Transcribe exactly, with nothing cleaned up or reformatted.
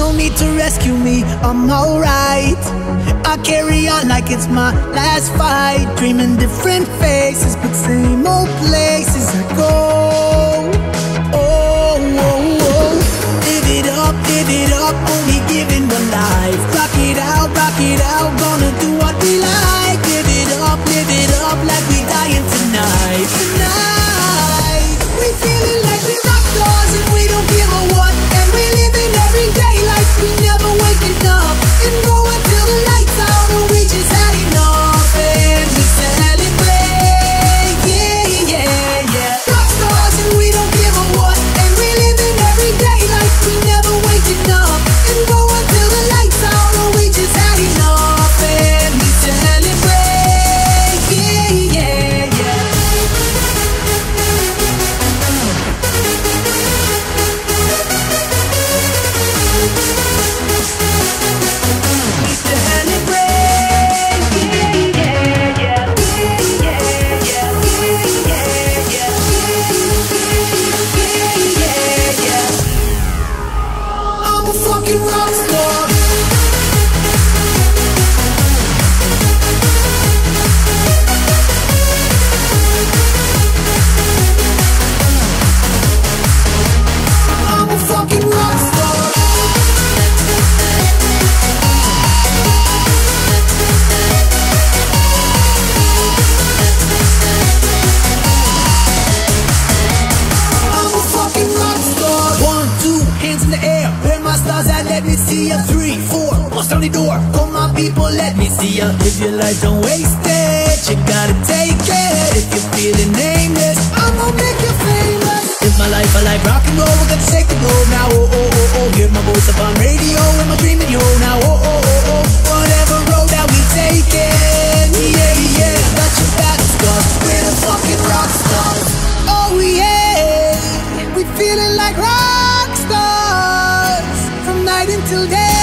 no need to rescue me, I'm alright. I carry on like it's my last fight, dreaming different faces, but same old places I go. Oh, oh, oh. Live it up, live it up, only given one life. Rock it out, rock it out, gonna do what we like. Live it up, live it up, like we dying tonight. Tonight, we feeling like we rock stars and we don't give a what. And we living every day like we never waking up. And go until the lights out or we just had enough. And we celebrate, yeah, yeah, yeah. Rock stars and we don't give a what. And we living every day like we never waking up. And go until the lights out or we just had enough. And we celebrate, yeah, yeah, yeah. I'm a fucking rock star. I'm a fucking rock star. I'm a fucking rock star. One, two, hands in the air. Where my stars at? Let me see ya. Three, four, bust on the door. Come on, people, let me see ya. If your life don't waste it, you gotta take it. If you're feeling nameless, I'm gonna make you famous. Live my life, I like rock and roll. We're gonna shake the globe now. Oh, oh, oh, oh. Hear my voice up on radio. Am I dreaming yo now? Oh, oh, oh, oh. Whatever road that we taking, yeah, yeah. Got your back, stars. We're the fucking rock stars. Oh, yeah. We feeling like rock stars from night until day.